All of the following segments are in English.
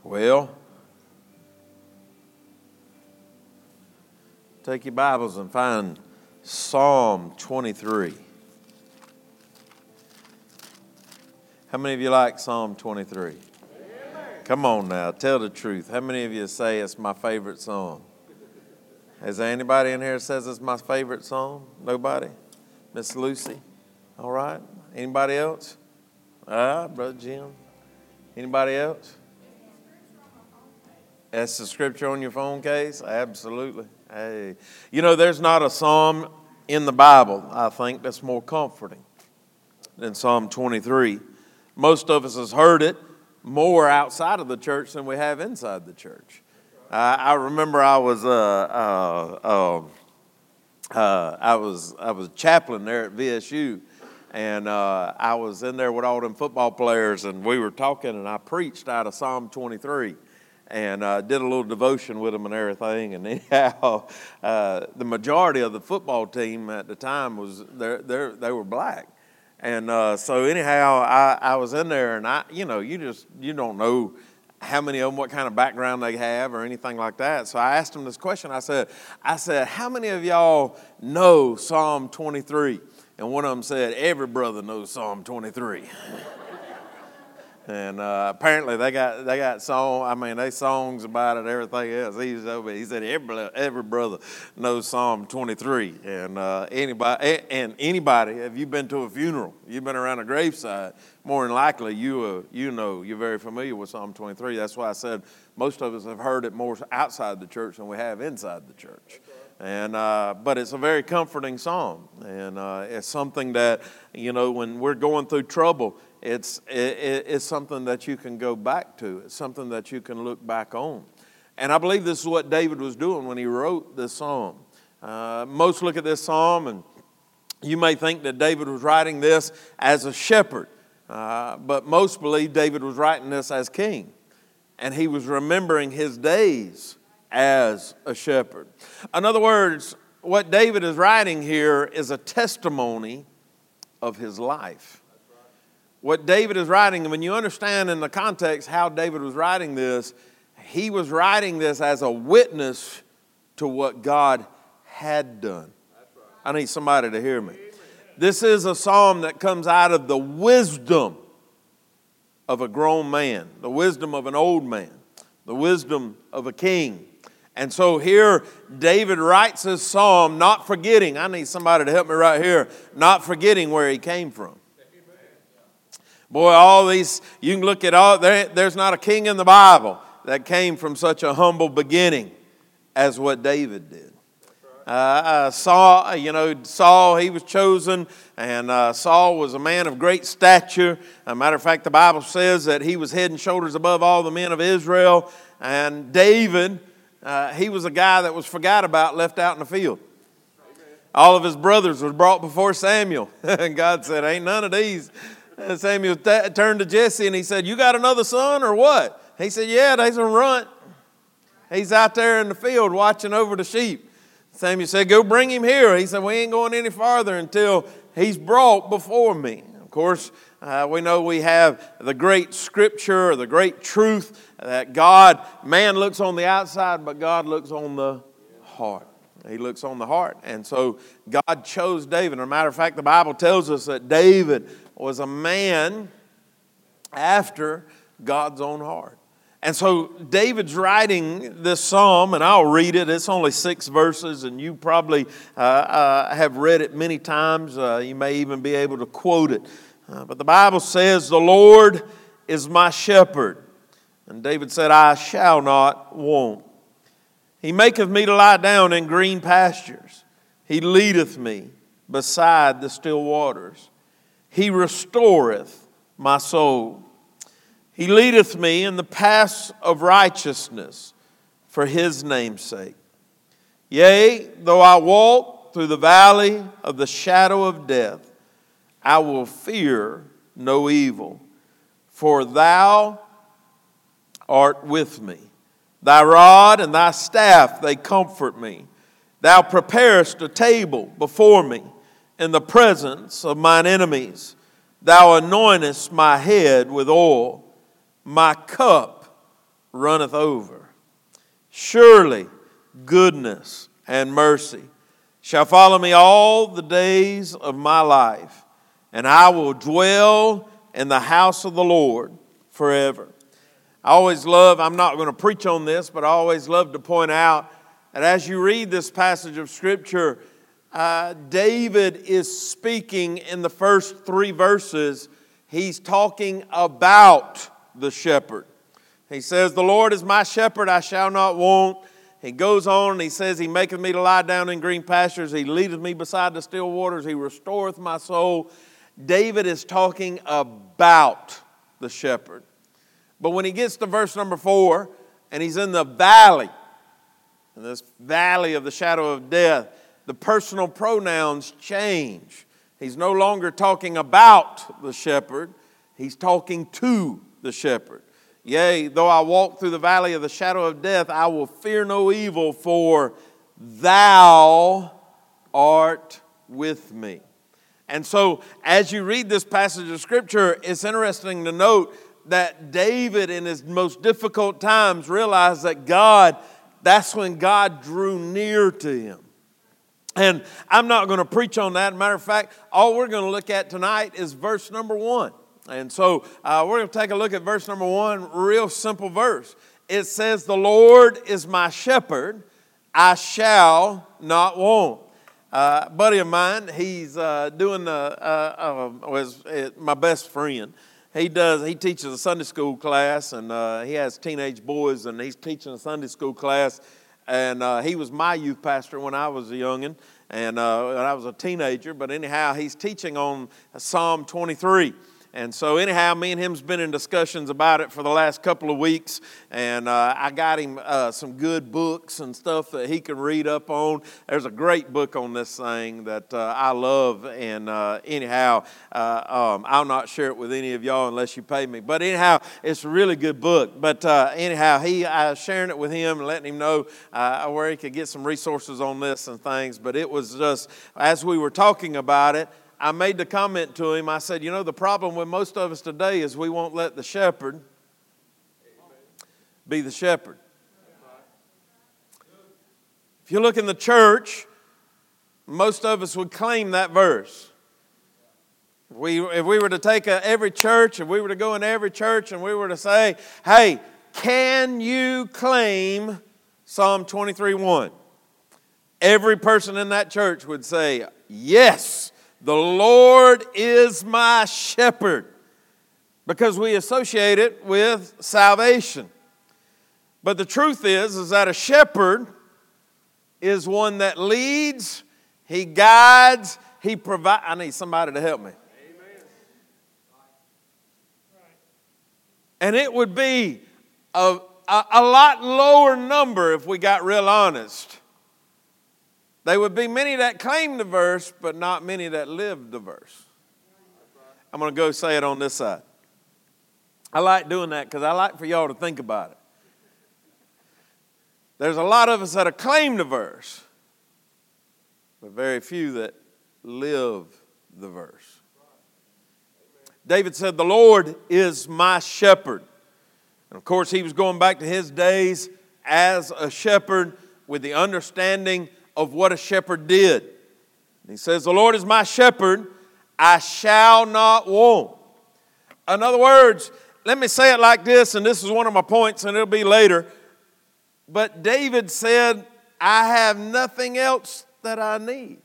Well, take your Bibles and find Psalm 23. How many of you like Psalm 23? Amen. Come on now, tell the truth. How many of you say it's my favorite song? Is there anybody in here that says it's my favorite song? Nobody? Miss Lucy? All right. Anybody else? Brother Jim? Anybody else? That's the scripture on your phone case? Absolutely. Hey, you know, there's not a psalm in the Bible, I think, that's more comforting than Psalm 23. Most of us has heard it more outside of the church than we have inside the church. I remember I was chaplain there at VSU, and I was in there with all them football players, and we were talking, and I preached out of Psalm 23. And did a little devotion with them and everything. And anyhow, the majority of the football team at the time was they were black. And so anyhow, I was in there, and you don't know how many of them, what kind of background they have or anything like that. So I asked them this question. I said, how many of y'all know Psalm 23? And one of them said, every brother knows Psalm 23. And apparently they got they songs about it, everything else. He said every brother knows Psalm 23. And anybody, if you've been to a funeral, you've been around a graveside, more than likely you're very familiar with Psalm 23. That's why I said most of us have heard it more outside the church than we have inside the church. And but it's a very comforting psalm, and it's something that when we're going through trouble, it's something that you can go back to. It's something that you can look back on. And I believe this is what David was doing when he wrote this psalm. Most look at this psalm, and you may think that David was writing this as a shepherd, but most believe David was writing this as king, and he was remembering his days as a shepherd. In other words, what David is writing here is a testimony of his life. What David is writing, when you understand in the context how David was writing this, he was writing this as a witness to what God had done. I need somebody to hear me. This is a psalm that comes out of the wisdom of a grown man, the wisdom of an old man, the wisdom of a king. And so here, David writes this psalm not forgetting, I need somebody to help me right here, not forgetting where he came from. Boy, all these, you can look at all, there's not a king in the Bible that came from such a humble beginning as what David did. Saul, he was chosen, and Saul was a man of great stature. As a matter of fact, the Bible says that he was head and shoulders above all the men of Israel. And David, he was a guy that was forgot about, left out in the field. All of his brothers were brought before Samuel, and God said, ain't none of these. And Samuel turned to Jesse and he said, you got another son or what? He said, yeah, there's a runt. He's out there in the field watching over the sheep. Samuel said, go bring him here. He said, we ain't going any farther until he's brought before me. Of course, we know we have the great scripture, the great truth that man looks on the outside, but God looks on the heart. He looks on the heart. And so God chose David. As a matter of fact, the Bible tells us that David was a man after God's own heart. And so David's writing this psalm, and I'll read it. It's only 6 verses, and you probably have read it many times. You may even be able to quote it. But the Bible says, the Lord is my shepherd. And David said, I shall not want. He maketh me to lie down in green pastures. He leadeth me beside the still waters. He restoreth my soul. He leadeth me in the paths of righteousness for his name's sake. Yea, though I walk through the valley of the shadow of death, I will fear no evil, for thou art with me. Thy rod and thy staff, they comfort me. Thou preparest a table before me in the presence of mine enemies. Thou anointest my head with oil. My cup runneth over. Surely goodness and mercy shall follow me all the days of my life, and I will dwell in the house of the Lord forever. I always love, I'm not going to preach on this, but I always love to point out that as you read this passage of Scripture, David is speaking in the first 3 verses. He's talking about the shepherd. He says, the Lord is my shepherd, I shall not want. He goes on and he says, He maketh me to lie down in green pastures. He leadeth me beside the still waters. He restoreth my soul. David is talking about the shepherd. But when he gets to verse number 4, and he's in the valley, in this valley of the shadow of death, the personal pronouns change. He's no longer talking about the shepherd. He's talking to the shepherd. Yea, though I walk through the valley of the shadow of death, I will fear no evil, for thou art with me. And so, as you read this passage of Scripture, it's interesting to note that David, in his most difficult times, realized that that's when God drew near to him. And I'm not going to preach on that. Matter of fact, all we're going to look at tonight is verse number 1. And so we're going to take a look at verse number 1, real simple verse. It says, the Lord is my shepherd, I shall not want. A buddy of mine, he's doing my best friend. He teaches a Sunday school class, and he has teenage boys, and he's teaching a Sunday school class. And he was my youth pastor when I was a youngin', and when I was a teenager. But anyhow, he's teaching on Psalm 23. And so anyhow, me and him's been in discussions about it for the last couple of weeks, and I got him some good books and stuff that he can read up on. There's a great book on this thing that I love, and anyhow, I'll not share it with any of y'all unless you pay me. But anyhow, it's a really good book. But anyhow, I was sharing it with him and letting him know where he could get some resources on this and things. But it was just, as we were talking about it, I made the comment to him. I said, the problem with most of us today is we won't let the shepherd be the shepherd. If you look in the church, most of us would claim that verse. If we were to take every church, if we were to go into every church and we were to say, hey, can you claim Psalm 23:1? Every person in that church would say, yes. The Lord is my shepherd, because we associate it with salvation. But the truth is that a shepherd is one that leads, he guides, he provides. I need somebody to help me. Amen. And it would be a lot lower number if we got real honest. There would be many that claim the verse, but not many that live the verse. I'm going to go say it on this side. I like doing that because I like for y'all to think about it. There's a lot of us that claim the verse, but very few that live the verse. David said, the Lord is my shepherd. And of course, he was going back to his days as a shepherd with the understanding of what a shepherd did. And he says, the Lord is my shepherd, I shall not want. In other words, let me say it like this, and this is one of my points, and it'll be later. But David said, I have nothing else that I need.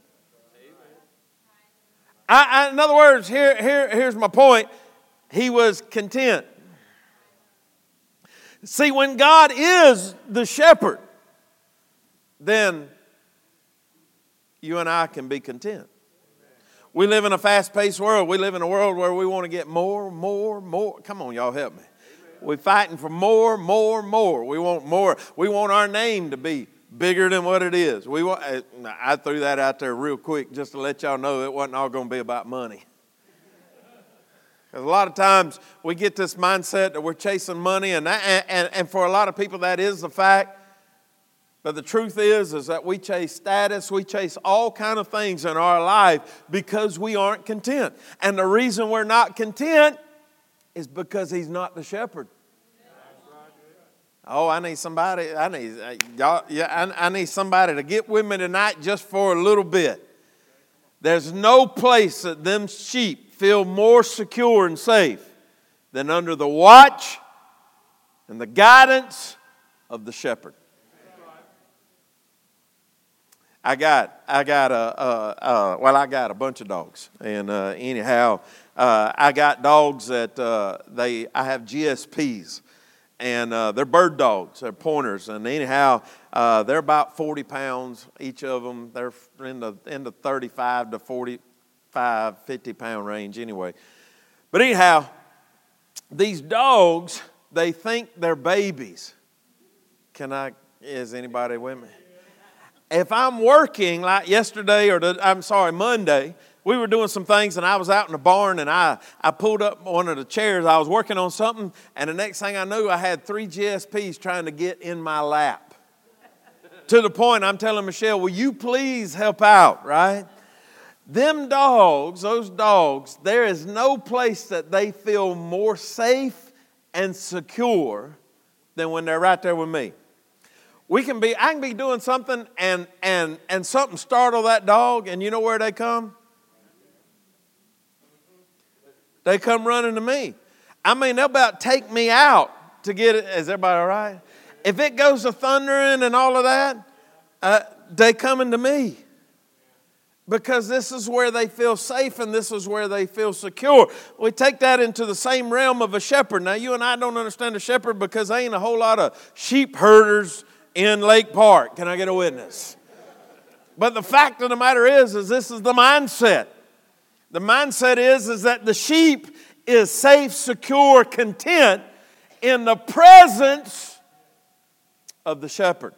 In other words, here's my point. He was content. See, when God is the shepherd, then you and I can be content. We live in a fast-paced world. We live in a world where we want to get more. Come on, y'all, help me. We're fighting for more. We want more. We want our name to be bigger than what it is. I threw that out there real quick just to let y'all know it wasn't all going to be about money. Because a lot of times we get this mindset that we're chasing money, and for a lot of people that is the fact. But the truth is that we chase status, we chase all kind of things in our life because we aren't content. And the reason we're not content is because he's not the shepherd. Oh, I need somebody. I need somebody to get with me tonight just for a little bit. There's no place that them sheep feel more secure and safe than under the watch and the guidance of the shepherd. I got a bunch of dogs, and anyhow, I got dogs that I have GSPs, and they're bird dogs, they're pointers, and anyhow, they're about 40 pounds each of them. They're in the 35 to 45, 50 pound range anyway. But anyhow, these dogs, they think they're babies. Is anybody with me? If I'm working like yesterday Monday, we were doing some things and I was out in the barn and I pulled up one of the chairs. I was working on something and the next thing I knew I had 3 GSPs trying to get in my lap. To the point I'm telling Michelle, will you please help out, right? Them dogs, those dogs, there is no place that they feel more safe and secure than when they're right there with me. I can be doing something and something startle that dog, and you know where they come? They come running to me. I mean, they'll about take me out to get it. Is everybody all right? If it goes to thundering and all of that, they coming to me. Because this is where they feel safe and this is where they feel secure. We take that into the same realm of a shepherd. Now, you and I don't understand a shepherd because there ain't a whole lot of sheep herders in Lake Park. Can I get a witness? But the fact of the matter is this is the mindset. The mindset is that the sheep is safe, secure, content in the presence of the shepherd.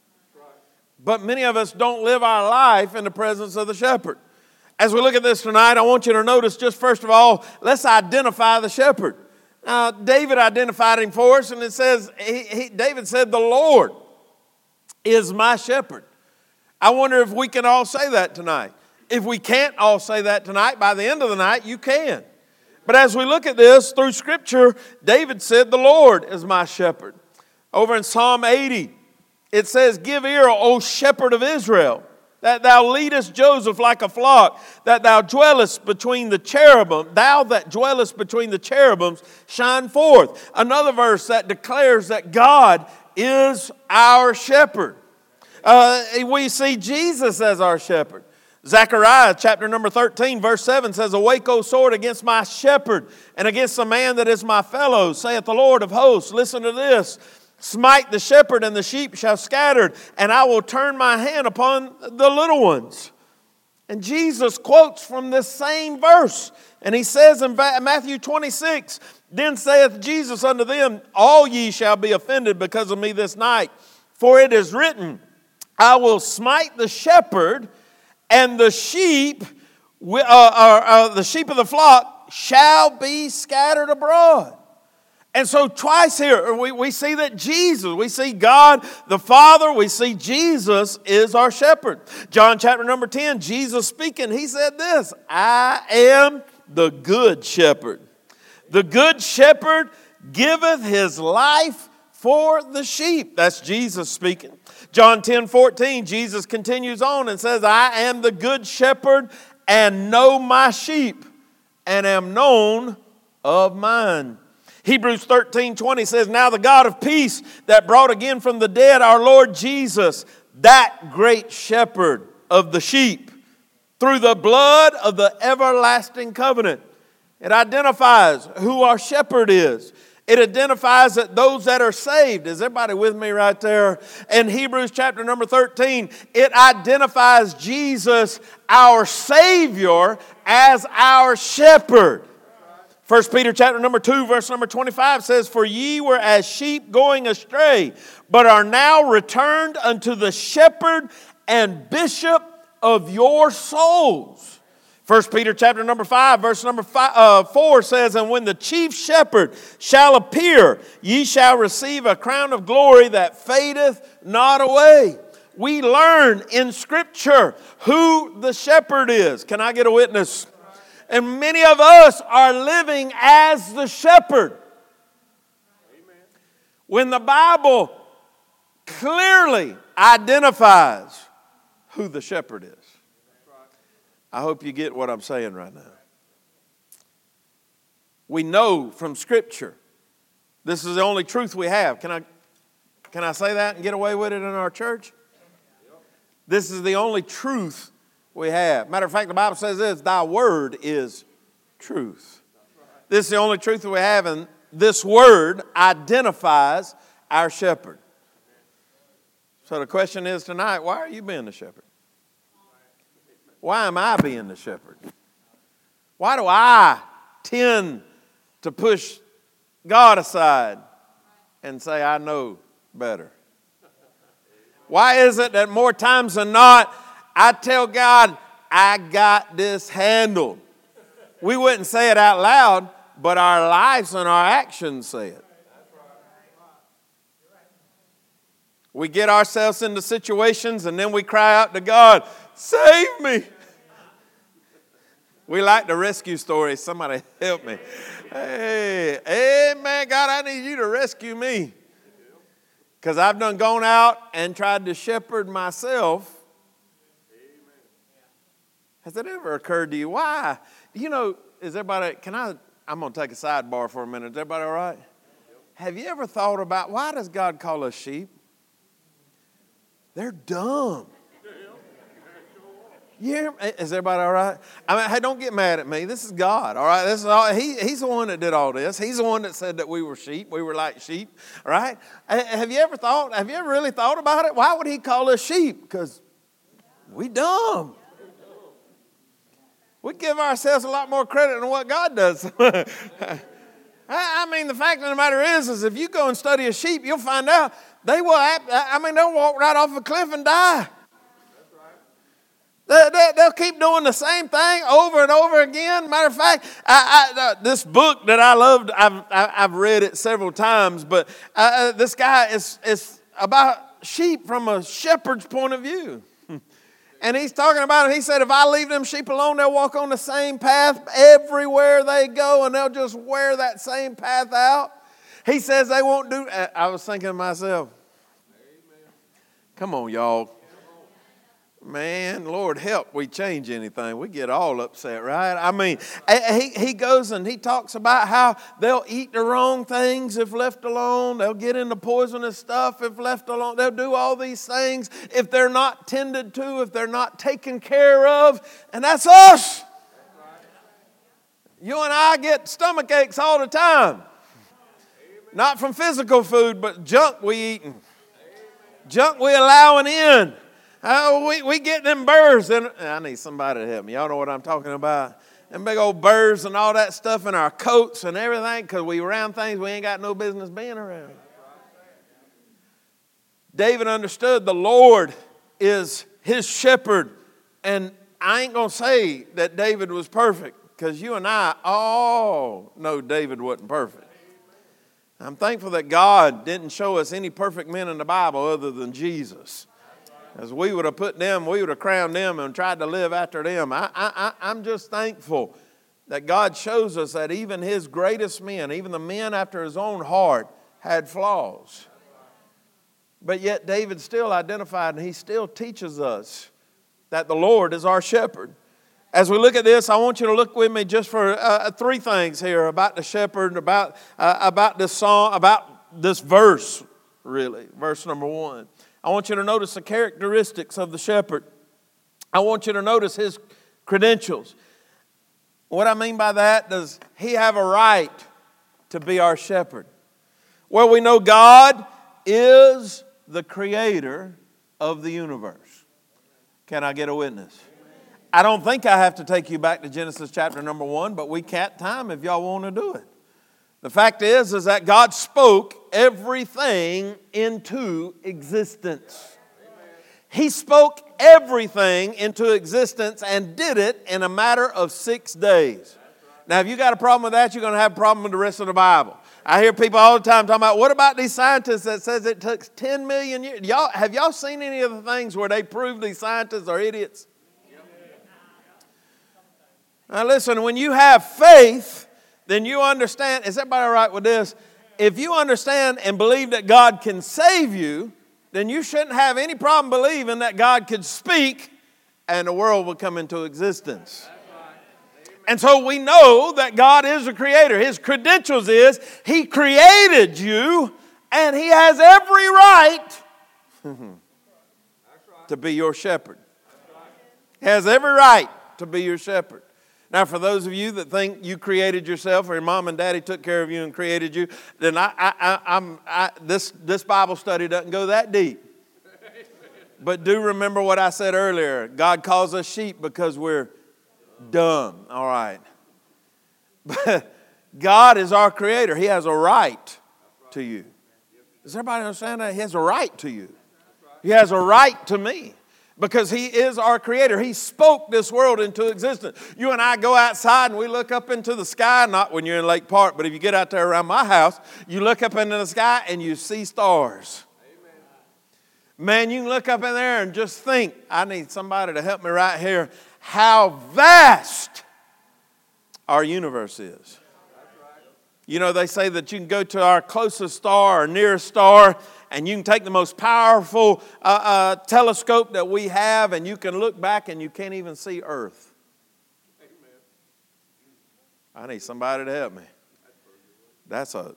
But many of us don't live our life in the presence of the shepherd. As we look at this tonight, I want you to notice just first of all, let's identify the shepherd. Now, David identified him for us, and it says, David said, the Lord is my shepherd. I wonder if we can all say that tonight. If we can't all say that tonight, by the end of the night, you can. But as we look at this through Scripture, David said, the Lord is my shepherd. Over in Psalm 80, it says, give ear, O shepherd of Israel, that thou leadest Joseph like a flock, that thou dwellest between the cherubim, thou that dwellest between the cherubims, shine forth. Another verse that declares that God is our shepherd. We see Jesus as our shepherd. Zechariah chapter number 13 verse 7 says, awake, O sword, against my shepherd and against the man that is my fellow, saith the Lord of hosts. Listen to this. Smite the shepherd and the sheep shall scatter, and I will turn my hand upon the little ones. And Jesus quotes from this same verse. And he says in Matthew 26, then saith Jesus unto them, all ye shall be offended because of me this night. For it is written, I will smite the shepherd, and the sheep of the flock shall be scattered abroad. And so twice here, we see that Jesus, we see God the Father, we see Jesus is our shepherd. John chapter number 10, Jesus speaking, he said this, I am the good shepherd. The good shepherd giveth his life for the sheep. That's Jesus speaking. John 10:14, Jesus continues on and says, I am the good shepherd and know my sheep and am known of mine. Hebrews 13:20 says, now the God of peace that brought again from the dead our Lord Jesus, that great shepherd of the sheep, through the blood of the everlasting covenant. It identifies who our shepherd is. It identifies that those that are saved. Is everybody with me right there? In Hebrews chapter number 13, it identifies Jesus, our Savior, as our shepherd. 1 Peter chapter number 2, verse number 25 says, for ye were as sheep going astray, but are now returned unto the shepherd and bishop of your souls. 1 Peter chapter number 5, verse number 4 says, and when the chief shepherd shall appear, ye shall receive a crown of glory that fadeth not away. We learn in Scripture who the shepherd is. Can I get a witness? And many of us are living as the shepherd. When the Bible clearly identifies who the shepherd is. I hope you get what I'm saying right now. We know from Scripture, this is the only truth we have. Can I say that and get away with it in our church? This is the only truth we have. Matter of fact, the Bible says this, thy word is truth. This is the only truth that we have, and this word identifies our shepherd. So the question is tonight, why are you being the shepherd? Why am I being the shepherd? Why do I tend to push God aside and say, I know better? Why is it that more times than not, I tell God, I got this handled? We wouldn't say it out loud, but our lives and our actions say it. We get ourselves into situations and then we cry out to God, save me. We like the rescue stories. Somebody help me. Hey, amen, God, I need you to rescue me. Because I've done gone out and tried to shepherd myself. Has it ever occurred to you? Why? You know, is everybody, I'm going to take a sidebar for a minute. Is everybody all right? Have you ever thought about, why does God call us sheep? They're dumb. Yeah, is everybody all right? I mean, hey, don't get mad at me. This is God, all right? This is all. He's the one that did all this. He's the one that said that we were sheep. We were like sheep, all right? Have you ever really thought about it? Why would he call us sheep? Because we dumb. We give ourselves a lot more credit than what God does. I mean, the fact of the matter is if you go and study a sheep, you'll find out they'll walk right off a cliff and die. They'll keep doing the same thing over and over again. Matter of fact, this book that I loved, I've read it several times, but this guy is about sheep from a shepherd's point of view. And he's talking about it. He said, if I leave them sheep alone, they'll walk on the same path everywhere they go, and they'll just wear that same path out. He says they won't do. I was thinking to myself, come on, y'all. Man, Lord help, we change anything. We get all upset, right? I mean, he goes and he talks about how they'll eat the wrong things if left alone. They'll get into poisonous stuff if left alone. They'll do all these things if they're not tended to, if they're not taken care of. And that's us. You and I get stomach aches all the time. Not from physical food, but junk we eating. Junk we allowing in. We get them burrs, and I need somebody to help me. Y'all know what I'm talking about. Them big old burrs and all that stuff in our coats and everything because we around things we ain't got no business being around. David understood the Lord is his shepherd, and I ain't going to say that David was perfect because you and I all know David wasn't perfect. I'm thankful that God didn't show us any perfect men in the Bible other than Jesus. As we would have put them, we would have crowned them and tried to live after them. I'm just thankful that God shows us that even his greatest men, even the men after his own heart, had flaws. But yet David still identified and he still teaches us that the Lord is our shepherd. As we look at this, I want you to look with me just for three things here about the shepherd, about this song, about this verse, really, verse number 1. I want you to notice the characteristics of the shepherd. I want you to notice his credentials. What I mean by that, does he have a right to be our shepherd? Well, we know God is the creator of the universe. Can I get a witness? I don't think I have to take you back to Genesis chapter number 1, but we can't time if y'all want to do it. The fact is that God spoke everything into existence. He spoke everything into existence and did it in a matter of 6 days. Now, if you got a problem with that, you're going to have a problem with the rest of the Bible. I hear people all the time talking about, what about these scientists that says it took 10 million years? Have y'all seen any of the things where they prove these scientists are idiots? Now listen, when you have faith, then you understand, is everybody all right with this? if you understand and believe that God can save you, then you shouldn't have any problem believing that God could speak and the world would come into existence. And so we know that God is a creator. His credentials is He created you and He has every right to be your shepherd. He has every right to be your shepherd. Now, for those of you that think you created yourself or your mom and daddy took care of you and created you, then this Bible study doesn't go that deep. But do remember what I said earlier. God calls us sheep because we're dumb. All right. But God is our creator. He has a right to you. Does everybody understand that? He has a right to you. He has a right to me. Because He is our creator. He spoke this world into existence. You and I go outside and we look up into the sky, not when you're in Lake Park, but if you get out there around my house, you look up into the sky and you see stars. Amen. Man, you can look up in there and just think, I need somebody to help me right here, how vast our universe is. You know, they say that you can go to our closest star or nearest star, and you can take the most powerful telescope that we have, and you can look back and you can't even see Earth. Amen. I need somebody to help me. That's a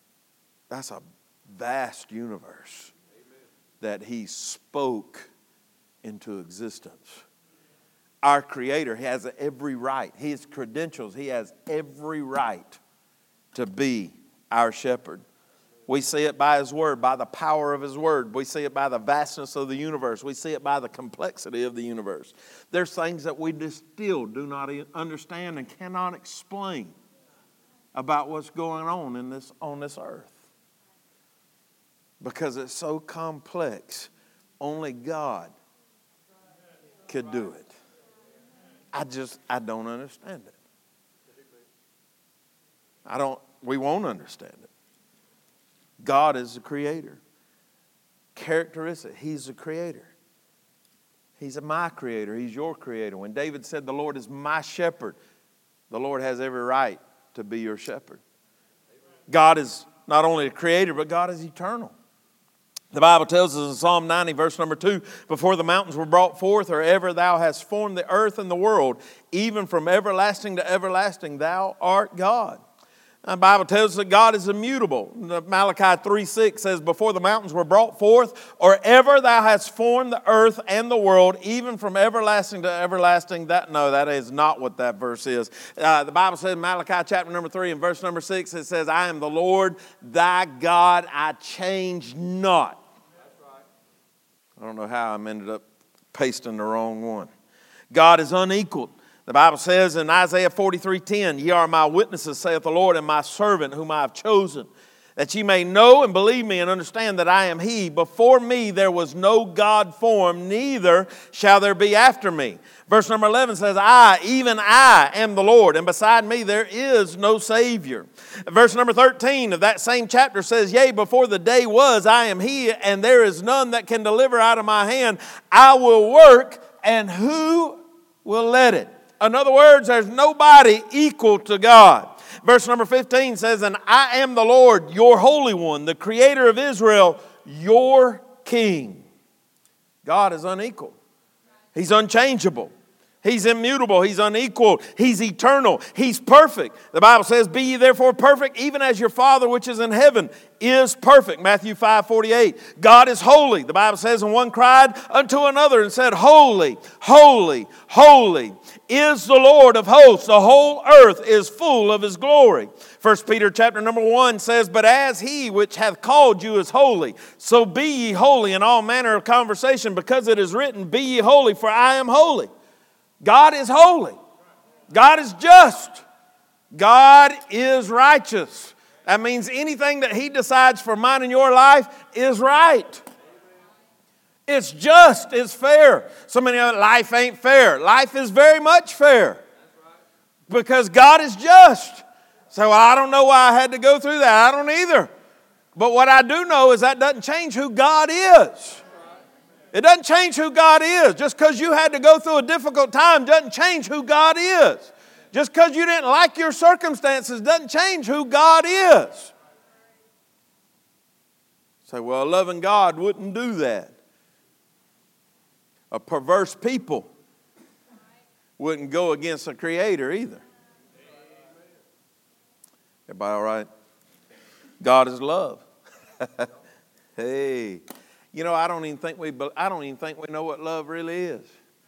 vast universe that He spoke into existence. Our Creator has every right. His credentials, He has every right to be our shepherd. We see it by His Word, by the power of His Word. We see it by the vastness of the universe. We see it by the complexity of the universe. There's things that we just still do not understand and cannot explain about what's going on on this earth. Because it's so complex, only God could do it. I don't understand it. We won't understand it. God is the creator. Characteristic, He's the creator. He's my creator. He's your creator. When David said, the Lord is my shepherd, the Lord has every right to be your shepherd. God is not only a creator, but God is eternal. The Bible tells us in Psalm 90, verse number 2, before the mountains were brought forth, or ever thou hast formed the earth and the world, even from everlasting to everlasting, thou art God. The Bible tells us that God is immutable. Malachi 3:6 says, before the mountains were brought forth, or ever thou hast formed the earth and the world, even from everlasting to everlasting. That is not what that verse is. The Bible says in Malachi chapter number 3 and verse number 6, it says, I am the Lord thy God, I change not. That's right. I don't know how I ended up pasting the wrong one. God is unequaled. The Bible says in Isaiah 43:10, ye are my witnesses, saith the Lord, and my servant whom I have chosen, that ye may know and believe me and understand that I am He. Before me there was no God formed, neither shall there be after me. Verse number 11 says, I, even I, am the Lord, and beside me there is no Savior. Verse number 13 of that same chapter says, yea, before the day was, I am He, and there is none that can deliver out of my hand. I will work, and who will let it? In other words, there's nobody equal to God. Verse number 15 says, and I am the Lord, your Holy One, the Creator of Israel, your King. God is unequal. He's unchangeable. He's immutable. He's unequal. He's eternal. He's perfect. The Bible says, be ye therefore perfect, even as your Father which is in heaven is perfect. Matthew 5:48. God is holy. The Bible says, and one cried unto another and said, holy, holy, holy is the Lord of hosts. The whole earth is full of His glory. 1 Peter chapter number 1 says, but as He which hath called you is holy, so be ye holy in all manner of conversation, because it is written, be ye holy, for I am holy. God is holy. God is just. God is righteous. That means anything that He decides for mine and your life is right. It's just, it's fair. So many of life ain't fair. Life is very much fair. Because God is just. So I don't know why I had to go through that. I don't either. But what I do know is that doesn't change who God is. It doesn't change who God is. Just because you had to go through a difficult time doesn't change who God is. Just because you didn't like your circumstances doesn't change who God is. Say, well, a loving God wouldn't do that. A perverse people wouldn't go against the Creator either. Everybody all right? God is love. Hey, you know, I don't even think we know what love really is.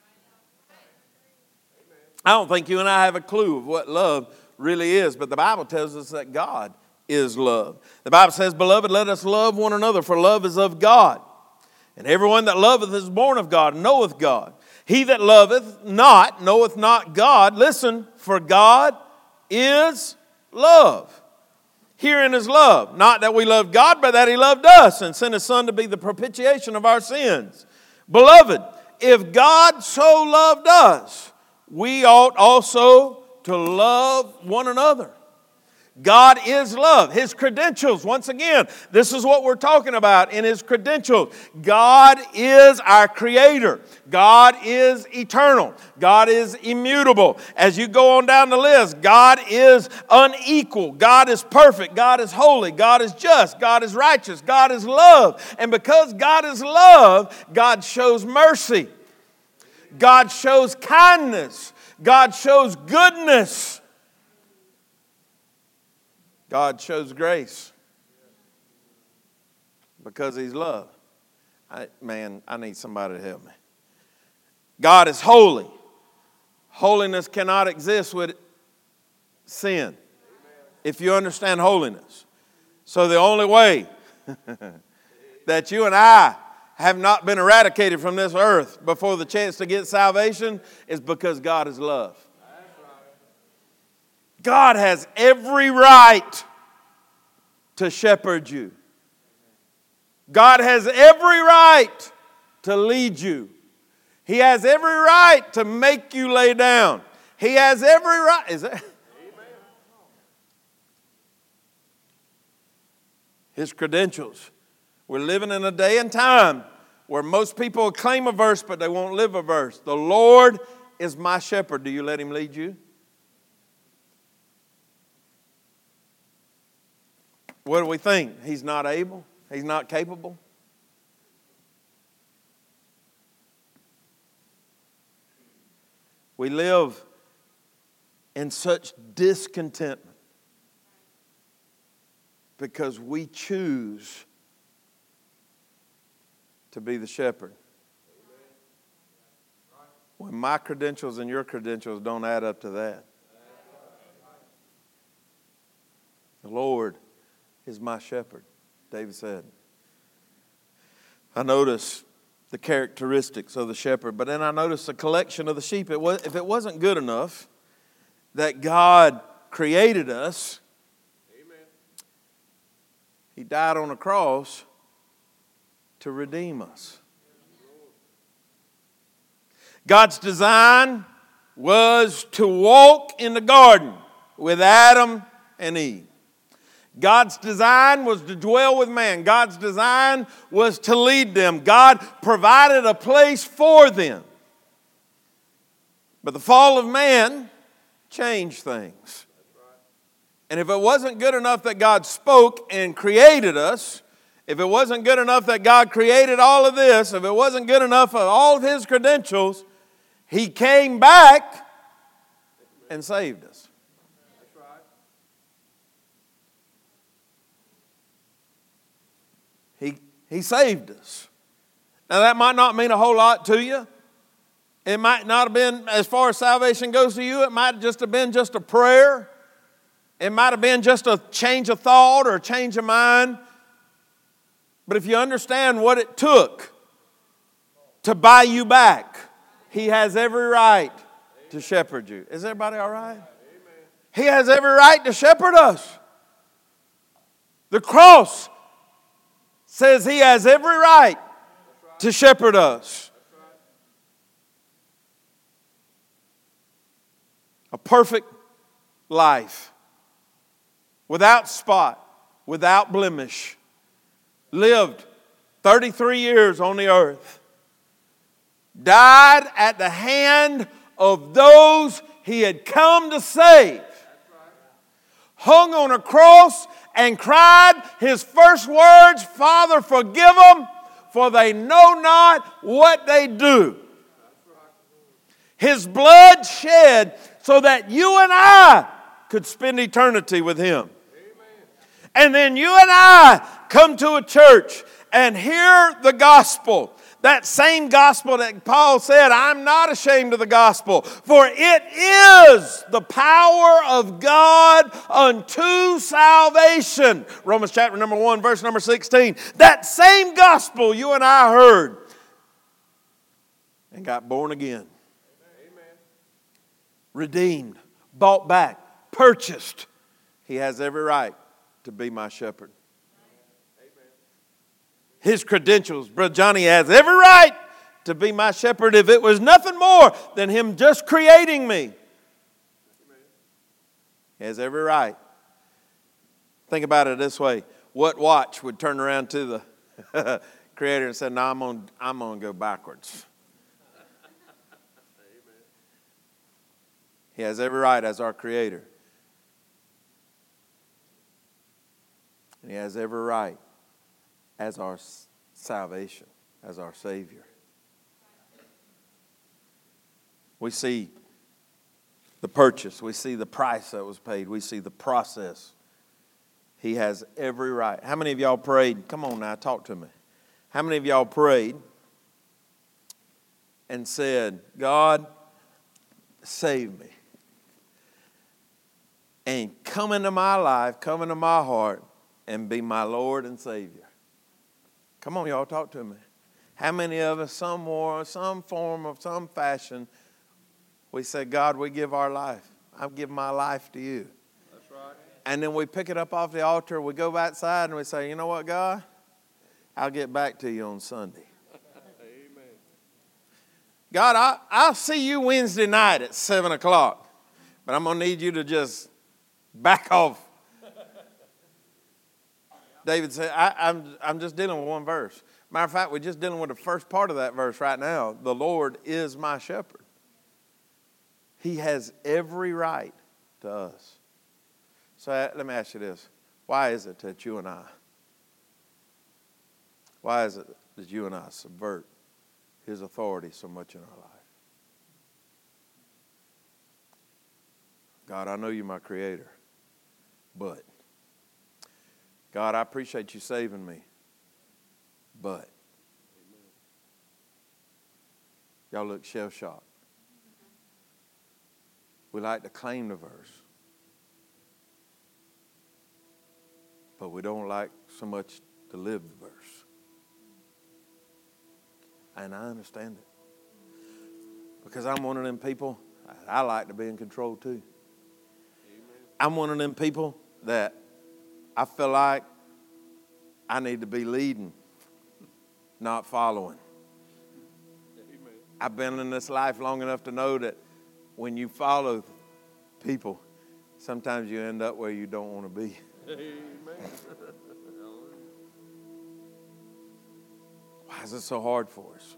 I don't think you and I have a clue of what love really is, but the Bible tells us that God is love. The Bible says, beloved, let us love one another, for love is of God. And everyone that loveth is born of God, and knoweth God. He that loveth not, knoweth not God. Listen, for God is love. Herein is love, not that we loved God, but that He loved us and sent His Son to be the propitiation of our sins. Beloved, if God so loved us, we ought also to love one another. God is love. His credentials, once again, this is what we're talking about in His credentials. God is our Creator. God is eternal. God is immutable. As you go on down the list, God is unequal. God is perfect. God is holy. God is just. God is righteous. God is love. And because God is love, God shows mercy. God shows kindness. God shows goodness. God shows grace because He's love. I need somebody to help me. God is holy. Holiness cannot exist with sin, if you understand holiness. So the only way that you and I have not been eradicated from this earth before the chance to get salvation is because God is love. God has every right to shepherd you. God has every right to lead you. He has every right to make you lay down. He has every right. Is that? His credentials. We're living in a day and time where most people claim a verse, but they won't live a verse. The Lord is my shepherd. Do you let Him lead you? What do we think? He's not able? He's not capable? We live in such discontentment because we choose to be the shepherd. When my credentials and your credentials don't add up to that. The Lord is my shepherd, David said. I notice the characteristics of the shepherd, but then I noticed the collection of the sheep. If it wasn't good enough that God created us, amen, He died on a cross to redeem us. God's design was to walk in the garden with Adam and Eve. God's design was to dwell with man. God's design was to lead them. God provided a place for them. But the fall of man changed things. And if it wasn't good enough that God spoke and created us, if it wasn't good enough that God created all of this, if it wasn't good enough of all of His credentials, He came back and saved us. He saved us. Now that might not mean a whole lot to you. It might not have been, as far as salvation goes to you, it might just have been just a prayer. It might have been just a change of thought or a change of mind. But if you understand what it took to buy you back, He has every right to shepherd you. Is everybody all right? He has every right to shepherd us. The cross says He has every right to shepherd us. A perfect life, without spot, without blemish, lived 33 years on the earth, died at the hand of those He had come to save, hung on a cross and cried his first words, Father, forgive them, for they know not what they do. His blood shed so that you and I could spend eternity with Him. And then you and I come to a church and hear the gospel. That same gospel that Paul said, I'm not ashamed of the gospel, for it is the power of God unto salvation. Romans chapter number 1, verse number 16. That same gospel you and I heard and got born again. Amen. Redeemed, bought back, purchased. He has every right to be my shepherd. His credentials, Brother Johnny has every right to be my shepherd if it was nothing more than Him just creating me. He has every right. Think about it this way. What watch would turn around to the Creator and say, no, I'm gonna go backwards. He has every right as our Creator. And He has every right as our salvation, as our Savior. We see the purchase. We see the price that was paid. We see the process. He has every right. How many of y'all prayed? Come on now, talk to me. How many of y'all prayed and said, God, save me? And come into my life, come into my heart, and be my Lord and Savior. Come on, y'all, talk to me. How many of us, some form of some fashion, we say, God, we give our life. I give my life to you. That's right. And then we pick it up off the altar, we go outside and we say, you know what, God? I'll get back to you on Sunday. Amen. God, I'll see you Wednesday night at 7 o'clock, but I'm going to need you to just back off. David said, I'm just dealing with one verse. Matter of fact, we're just dealing with the first part of that verse right now. The Lord is my shepherd. He has every right to us. So let me ask you this. Why is it that you and I subvert His authority so much in our life? God, I know You're my Creator, but God, I appreciate You saving me, but y'all look shell-shocked. We like to claim the verse, but we don't like so much to live the verse. And I understand it. Because I'm one of them people, I like to be in control too. I'm one of them people that I feel like I need to be leading, not following. Amen. I've been in this life long enough to know that when you follow people, sometimes you end up where you don't want to be. Amen. Why is it so hard for us?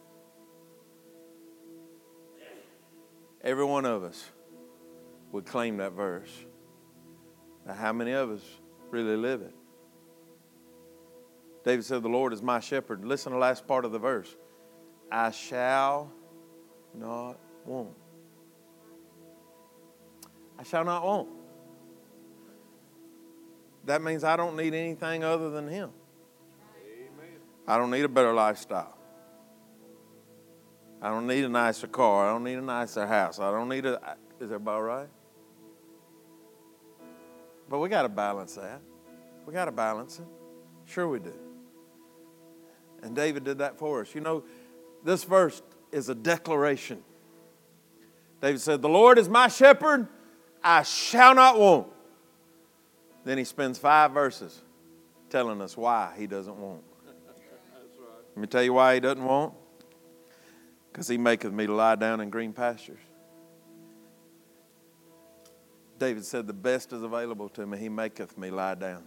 Every one of us would claim that verse. Now, how many of us really live it? David said, the Lord is my shepherd. Listen to the last part of the verse. I shall not want. I shall not want. That means I don't need anything other than Him. Amen. I don't need a better lifestyle. I don't need a nicer car. I don't need a nicer house. I don't need a... Is everybody right? But we got to balance that. We got to balance it. Sure we do. And David did that for us. You know, this verse is a declaration. David said, the Lord is my shepherd, I shall not want. Then he spends 5 verses telling us why he doesn't want. That's right. Let me tell you why he doesn't want. Because He maketh me to lie down in green pastures. David said, the best is available to me. He maketh me lie down.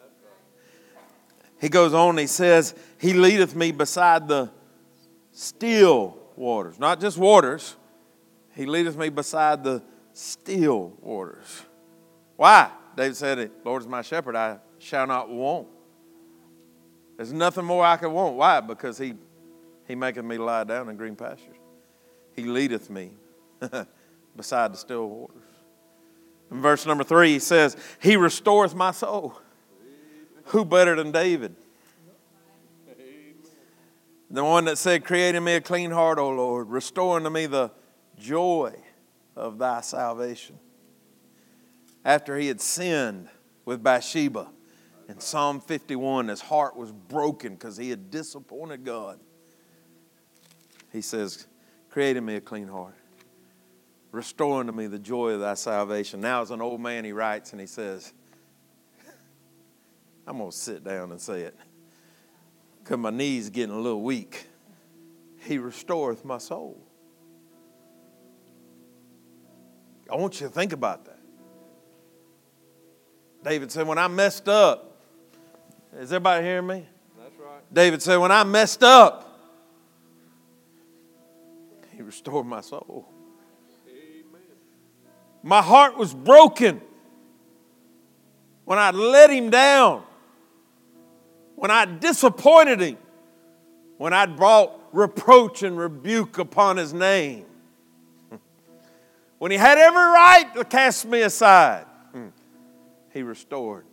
He goes on, he says, He leadeth me beside the still waters. Not just waters. He leadeth me beside the still waters. Why? David said, Lord is my shepherd, I shall not want. There's nothing more I could want. Why? Because he maketh me lie down in green pastures. He leadeth me beside the still waters. In verse number 3, he says, He restoreth my soul. Who better than David? The one that said, Create in me a clean heart, O Lord, restore unto me the joy of thy salvation. After he had sinned with Bathsheba, in Psalm 51, his heart was broken because he had disappointed God. He says, Create in me a clean heart. Restore unto me the joy of thy salvation. Now as an old man, he writes and he says, I'm going to sit down and say it because my knees getting a little weak. He restoreth my soul. I want you to think about that. David said, when I messed up, is everybody hearing me? That's right. David said, when I messed up, He restored my soul. Amen. My heart was broken when I let Him down, when I disappointed Him, when I brought reproach and rebuke upon His name, when He had every right to cast me aside. He restored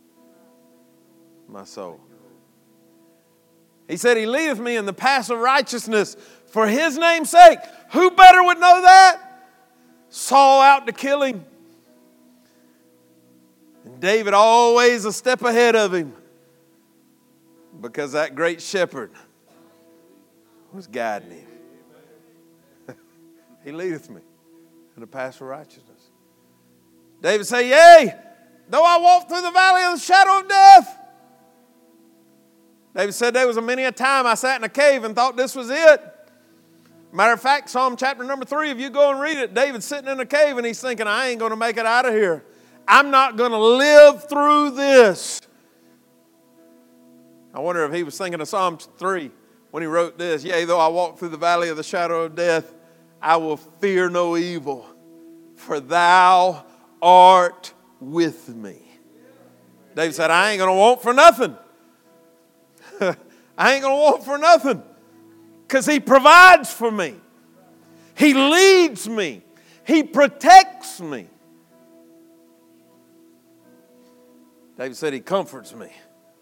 my soul. He said, He leadeth me in the paths of righteousness for His name's sake. Who better would know that? Saul out to kill him. And David always a step ahead of him because that great shepherd was guiding him. He leadeth me in the paths of righteousness. David said, Yea, though I walk through the valley of the shadow of death. David said there was many a time I sat in a cave and thought this was it. Matter of fact, Psalm chapter number 3, if you go and read it, David's sitting in a cave and he's thinking, I ain't going to make it out of here. I'm not going to live through this. I wonder if he was thinking of Psalm 3 when he wrote this. Yea, though I walk through the valley of the shadow of death, I will fear no evil, for thou art with me. David said, I ain't going to want for nothing. I ain't going to want for nothing because He provides for me. He leads me. He protects me. David said He comforts me.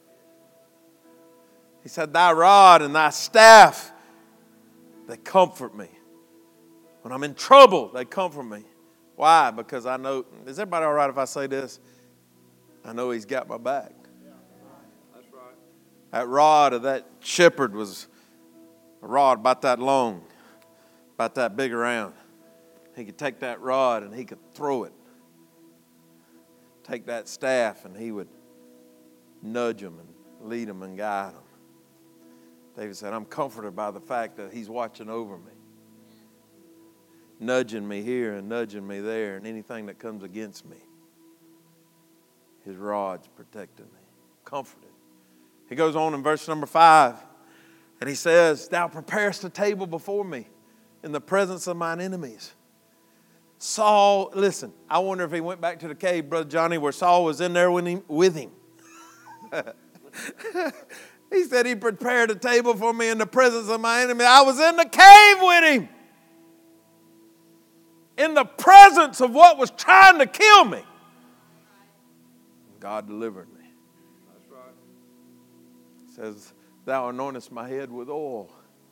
He said, Thy rod and thy staff, they comfort me. When I'm in trouble, they comfort me. Why? Because I know, is everybody all right if I say this? I know He's got my back. That's right. That rod of that shepherd was a rod about that long, about that big around. He could take that rod and he could throw it. Take that staff and he would nudge them and lead them and guide them. David said, I'm comforted by the fact that He's watching over me. Nudging me here and nudging me there, and anything that comes against me, His rod's protecting me. Comforted. He goes on in verse number 5, and he says, Thou preparest a table before me in the presence of mine enemies. Saul, listen, I wonder if he went back to the cave, Brother Johnny, where Saul was in there with him. He said He prepared a table for me in the presence of my enemy. I was in the cave with him. In the presence of what was trying to kill me. God delivered me. That's right. It says, Thou anointest my head with oil.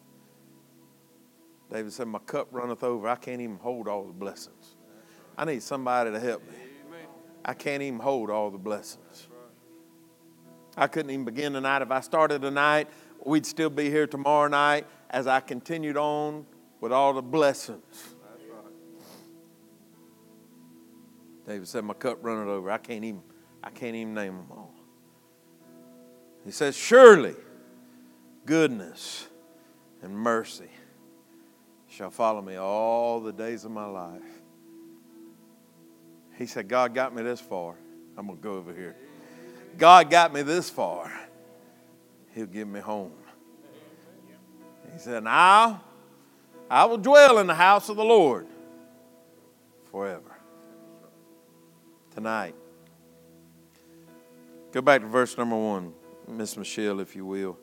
David said, My cup runneth over. I can't even hold all the blessings. I need somebody to help me. Amen. I can't even hold all the blessings. I couldn't even begin tonight. If I started tonight, we'd still be here tomorrow night as I continued on with all the blessings. That's right. David said, My cup runneth over. I can't even name them all. He says, Surely goodness and mercy shall follow me all the days of my life. He said, God got me this far. I'm going to go over here. God got me this far. He'll give me home. He said, Now I will dwell in the house of the Lord forever. Tonight, Go back to verse number 1, Miss Michelle, if you will.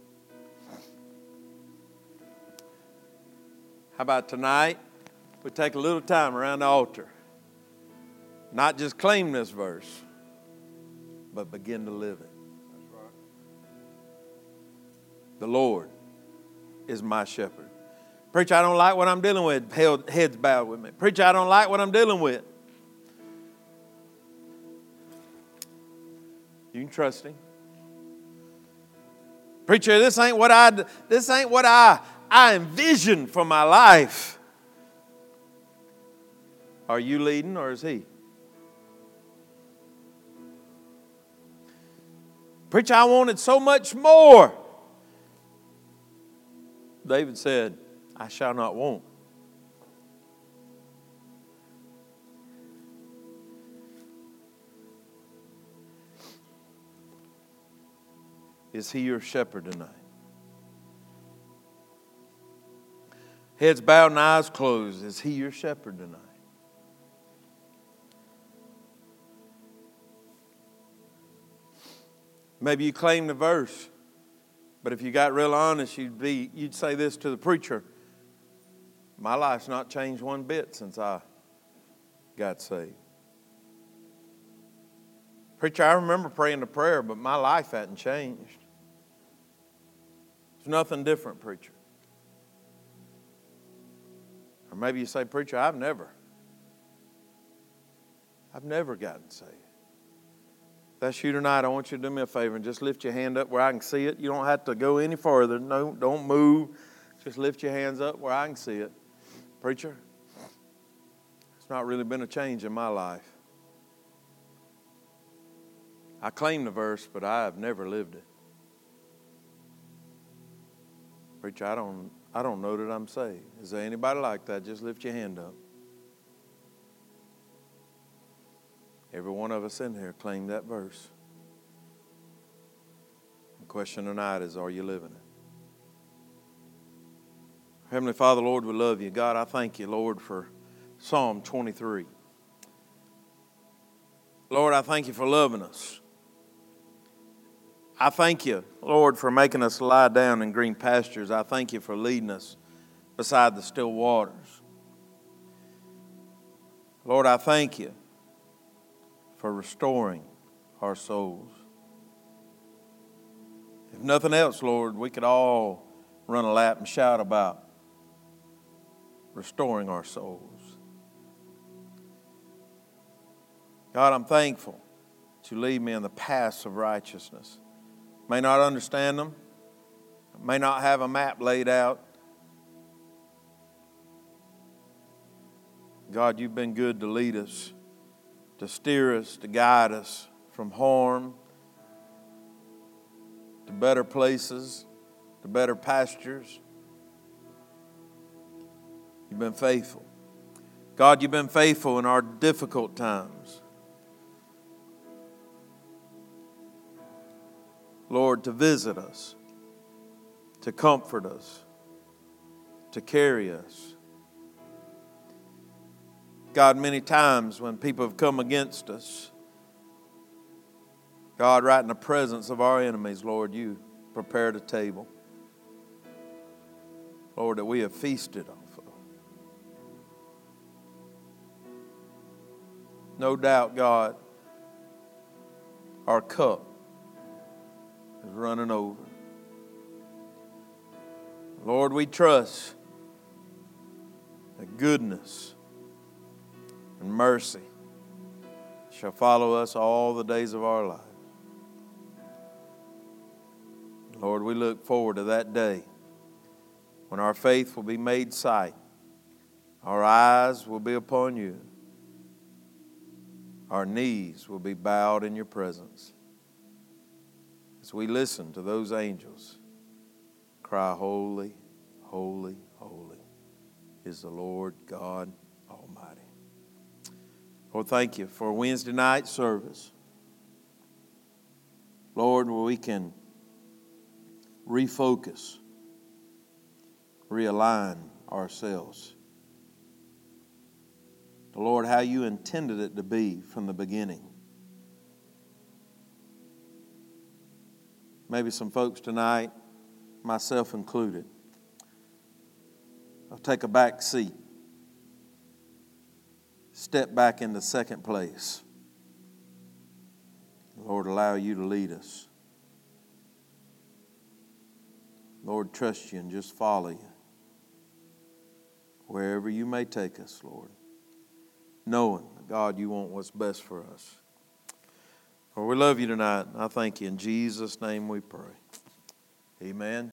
How about tonight? We take a little time around the altar. Not just claim this verse, but begin to live it. That's right. The Lord is my shepherd. Preacher, I don't like what I'm dealing with. Heads bowed with me. Preacher, I don't like what I'm dealing with. You can trust Him. Preacher, this ain't what I envisioned for my life. Are you leading or is He? Preacher, I wanted so much more. David said, I shall not want. Is He your shepherd tonight? Heads bowed and eyes closed. Is He your shepherd tonight? Maybe you claim the verse, but if you got real honest, you'd say this to the preacher: my life's not changed one bit since I got saved. Preacher, I remember praying the prayer, but my life hadn't changed. There's nothing different, preacher. Or maybe you say, preacher, I've never gotten saved. If that's you tonight, I want you to do me a favor and just lift your hand up where I can see it. You don't have to go any further. No, don't move. Just lift your hands up where I can see it. Preacher, it's not really been a change in my life. I claim the verse, but I have never lived it. Preacher, I don't know that I'm saved. Is there anybody like that? Just lift your hand up. Every one of us in here claim that verse. The question tonight is, are you living it? Heavenly Father, Lord, we love you. God, I thank you, Lord, for Psalm 23. Lord, I thank you for loving us. I thank you, Lord, for making us lie down in green pastures. I thank you for leading us beside the still waters. Lord, I thank you for restoring our souls. If nothing else, Lord, we could all run a lap and shout about restoring our souls. God, I'm thankful that you lead me in the paths of righteousness. May not understand them, may not have a map laid out. God, you've been good to lead us, to steer us, to guide us from harm to better places, to better pastures. You've been faithful. God, you've been faithful in our difficult times. Lord, to visit us, to comfort us, to carry us. God, many times when people have come against us, God, right in the presence of our enemies, Lord, you prepared a table, Lord, that we have feasted off of. No doubt, God, our cup is running over. Lord, we trust that goodness and mercy shall follow us all the days of our lives. Lord, we look forward to that day when our faith will be made sight. Our eyes will be upon you. Our knees will be bowed in your presence. As we listen to those angels cry, holy, holy, holy is the Lord God Almighty. Lord, thank you for Wednesday night service. Lord, where we can refocus, realign ourselves. Lord, how you intended it to be from the beginning. maybe some folks tonight, myself included, I'll take a back seat, step back into second place. Lord, allow you to lead us. Lord, trust you and just follow you wherever you may take us, Lord, knowing, God, you want what's best for us. Lord, we love you tonight. I thank you. In Jesus' name we pray. Amen.